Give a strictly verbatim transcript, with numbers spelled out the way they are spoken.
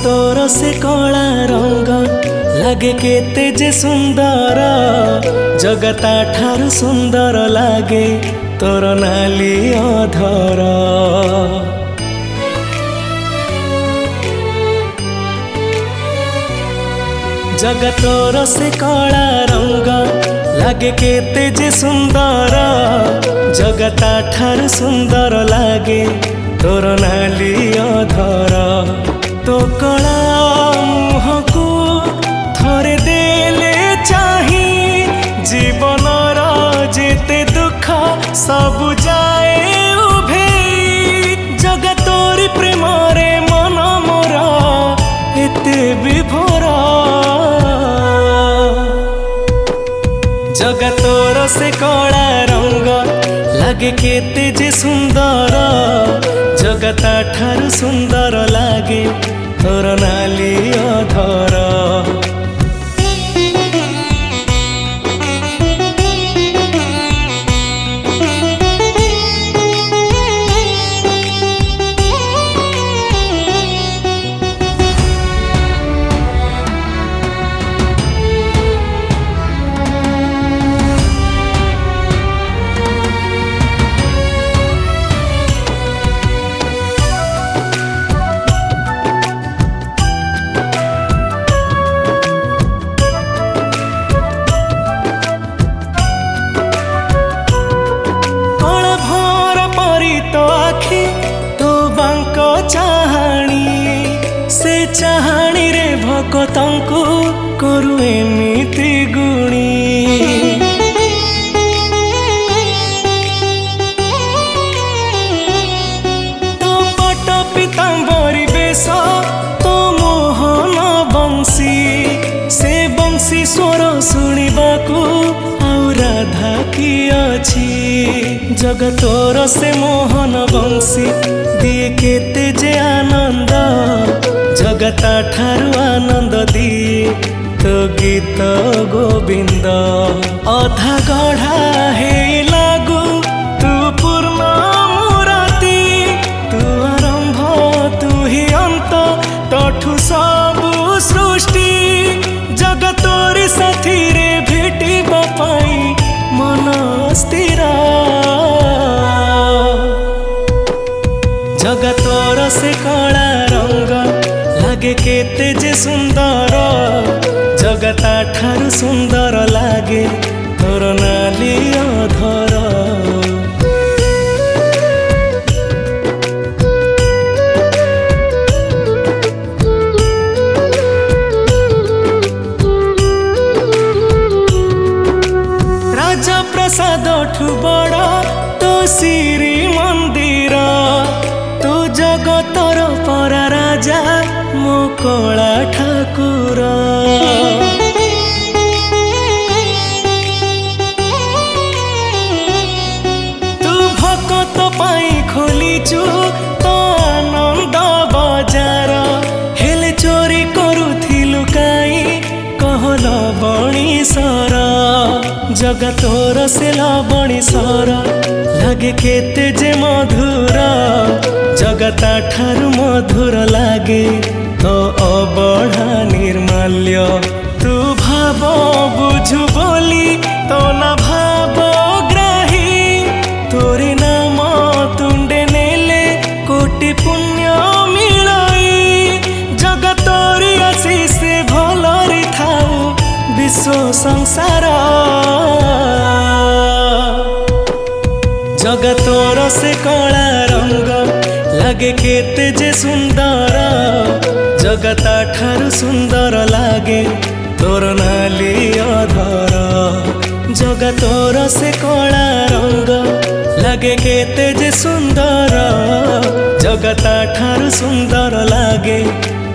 तोर से कला रंग लागे केते जे सुंदर जगता ठारू सुंदर लागे तोर नाली अधर। जगतोर से कला रंग लागे केते जे सुंदर जगता ठारू सुंदर लागे तोर नाली अधर। तो कला मुह को थरे देले चाही जीवनर जेते दुख सब जाए उभे जगतोरी प्रेम रे मन मोर एते विभोर। जगतोर से कला रंग लागे केते जे सुंदर जगता ठारू सुंदर लागे तोर नाली अधर। चाहाणी रे भक्तंकु करू एमिति गुणी तो पट पीतांबरी बेश तो मोहन बंशी से बंशी स्वर शुणिबाकू आउ राधा की अछि। जगतोर से मोहन बंशी दिए केते जे आनंद जगता ठारू आनंद दिए तो गीत गोविंद। अधा गढ़ा हे लागू तू पूर्ण मूर्ति तू आरंभ तू ही अंत तठू सबु सृष्टि जगतोरी साथी रे भेटिबा पाई मन स्थिर। जगतोर से कला रंग लागे केते जे सुंदर जगता ठारू सुंदर लागे तोर नाली अधर। राजा प्रसाद ठू बड़ तो श्री मंदिर तू जगतर परा राजा मो कला ठाकुर। तू भकत पाई खोलीचु तो आनंद बजार हेले चोरी करुथिलु काई कहल बणीसर। जगतोर से लबणीसर लागे केते जे मधुर जगता ठारू मधुर लागे तो अबढ़ा निर्माल्य। तू भाव बुझु बोली तो ना भाव ग्राही तोरी नाम तुंडे नेले कोटि पुण्य मिलाई जगतोरी आशीष भलरी थाऊ विश्व संसार। जगतोर से कला रंग लागे केते जे सुंदर जगता ठारू सुंदर लागे तोर नाली अधर। जगतोर से कला रंग लागे केते जे सुंदर जगता ठारू सुंदर लागे